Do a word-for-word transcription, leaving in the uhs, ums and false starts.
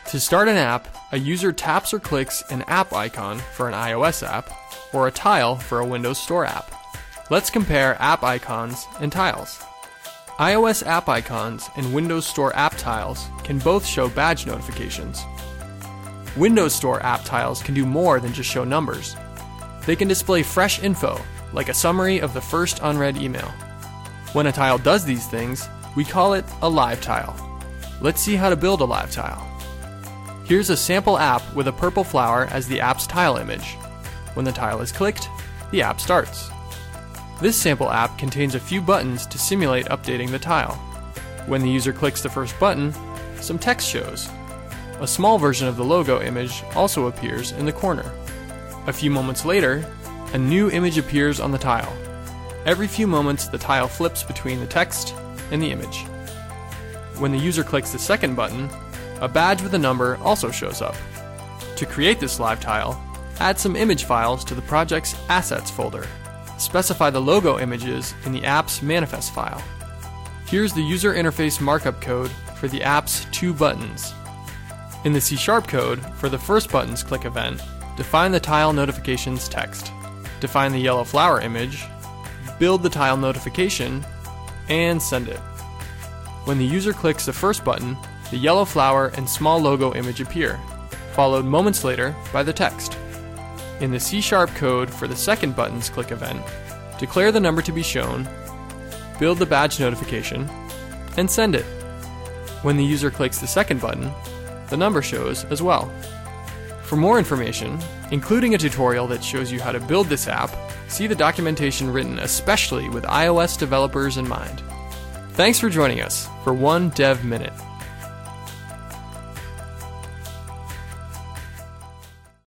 To start an app, a user taps or clicks an app icon for an iOS app or a tile for a Windows Store app. Let's compare app icons and tiles. iOS app icons and Windows Store app tiles can both show badge notifications. Windows Store app tiles can do more than just show numbers. They can display fresh info, like a summary of the first unread email. When a tile does these things, we call it a live tile. Let's see how to build a live tile. Here's a sample app with a purple flower as the app's tile image. When the tile is clicked, the app starts. This sample app contains a few buttons to simulate updating the tile. When the user clicks the first button, some text shows. A small version of the logo image also appears in the corner. A few moments later, a new image appears on the tile. Every few moments, the tile flips between the text and the image. When the user clicks the second button, a badge with a number also shows up. To create this live tile, add some image files to the project's Assets folder. Specify the logo images in the app's manifest file. Here's the user interface markup code for the app's two buttons. In the C sharp code, for the first button's click event, define the tile notifications text. Define the yellow flower image, build the tile notification, and send it. When the user clicks the first button, the yellow flower and small logo image appear, followed moments later by the text. In the C sharp code for the second button's click event, declare the number to be shown, build the badge notification, and send it. When the user clicks the second button, the number shows as well. For more information, including a tutorial that shows you how to build this app, see the documentation written especially with iOS developers in mind. Thanks for joining us for One Dev Minute.